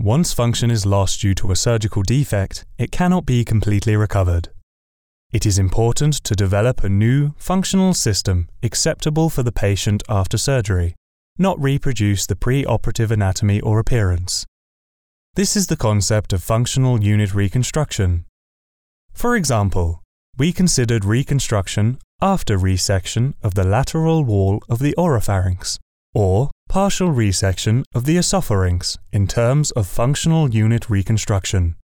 Once function is lost due to a surgical defect, it cannot be completely recovered. It is important to develop a new, functional system acceptable for the patient after surgery, not reproduce the pre-operative anatomy or appearance. This is the concept of functional unit reconstruction. For example, we considered reconstruction after resection of the lateral wall of the oropharynx, or partial resection of the esopharynx in terms of functional unit reconstruction.